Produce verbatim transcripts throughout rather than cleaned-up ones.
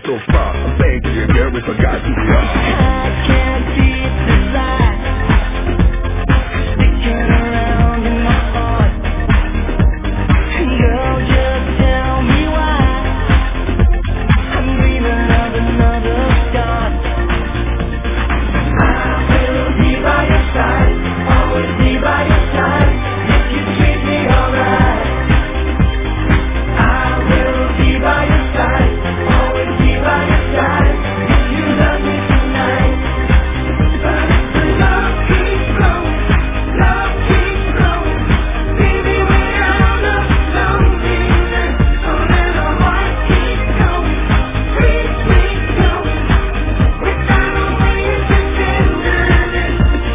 so far. I'm saying to you, girl, we forgot who we are. I can't keep this lie sticking around in my heart. Girl, just tell me why I'm dreaming of another start. I will be by your side, always be by your side, if you treat me alright. I will be by your side, always be by your side, if you love me tonight. But the love keeps growing, love keeps growing, baby, we're out of loneliness. So let our heart keep going, sweet, sweet going, without a way to tenderness.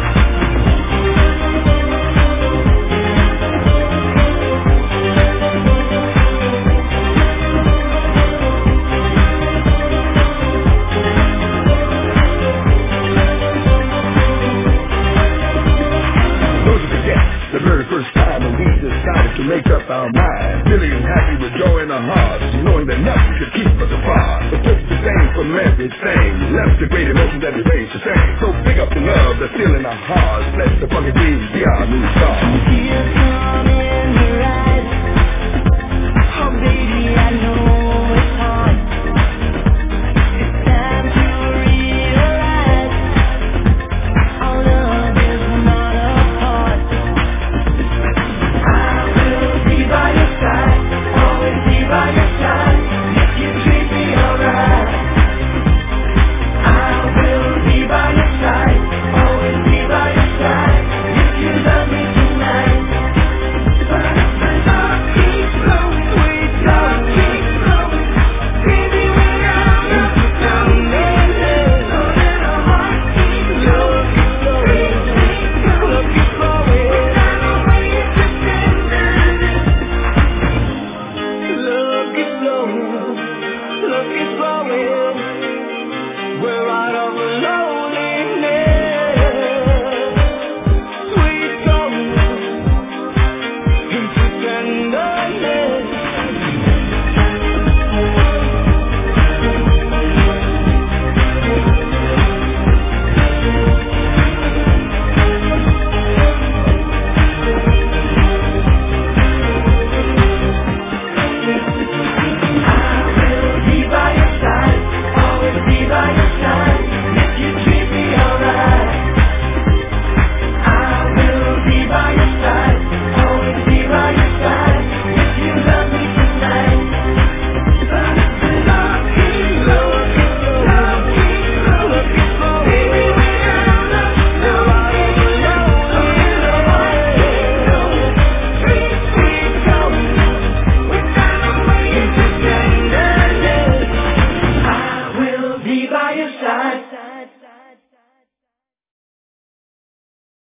Don't you forget the very first time when we decided to make up our minds, feeling happy with joy in our hearts, knowing that nothing could keep us apart. But just the same from everything, left the great emotion that we raised to sing. So pick up the love that's still in our hearts, let the funky breeze be our new star. Tears come in your eyes. Oh, baby, I know it's hard. It's time to realize our love is not apart. I will be by your side, always be by your side, if you treat me alright. I will be by your side, always be by your side, if you love me tonight. But the love keeps growing, sweet love keeps growing, baby, we're out of loneliness. So let our heart keep growing, sweet, sweet growing, without a way to tenderness. Look is flowing, look is flowing, we're out of loneliness. Sweet going into tenderness. I will be by your side, always be by your side, if you treat me alright. I will be by your side, always be by your side, if you love me tonight. But the love keeps growing, love keeps growing, baby, we're out of loneliness. So let our heart keep going, sweet, sweet going, without a way to tenderness. I will be by your side.